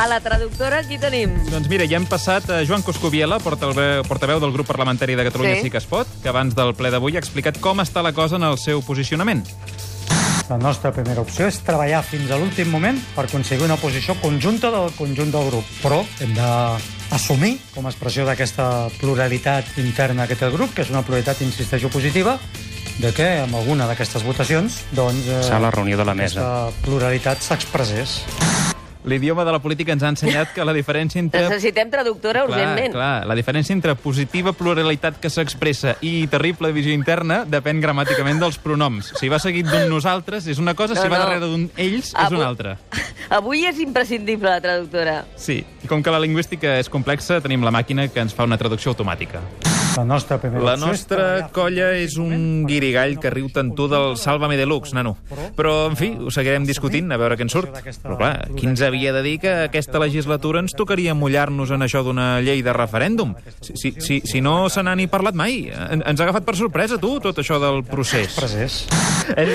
A la traductora, qui tenim? Doncs mira, ja hem passat a Joan Coscubiela, portaveu del grup parlamentari de Catalunya Sí que es pot, que abans del ple d'avui ha explicat com està la cosa en el seu posicionament. La nostra primera opció és treballar fins a l'últim moment per aconseguir una posició conjunta del conjunt del grup. Però hem d'assumir, com a expressió d'aquesta pluralitat interna que té el grup, que és una pluralitat, insisteixo, positiva, de que en alguna d'aquestes votacions la reunió de la mesa. Aquesta pluralitat s'expressés. L'idioma de la política ens ha ensenyat que la diferència entre... Necessitem traductora urgentment. Clar, la diferència entre positiva pluralitat que s'expressa i terrible visió interna depèn gramàticament dels pronoms. Si va seguit d'un nosaltres és una cosa, si va darrere d'un ells és una altra. Avui és imprescindible la traductora. Sí, i com que la lingüística és complexa, tenim la màquina que ens fa una traducció automàtica. La nostra colla és un guirigall que riu tant tu del Sálvame Deluxe, nano. Però, en fi, ho seguirem discutint, a veure què en surt. Però, clar, qui ens havia de dir que aquesta legislatura ens tocaria mullar-nos en això d'una llei de referèndum? Si no se n'ha ni parlat mai. Ens ha agafat per sorpresa, tu, tot això del procés.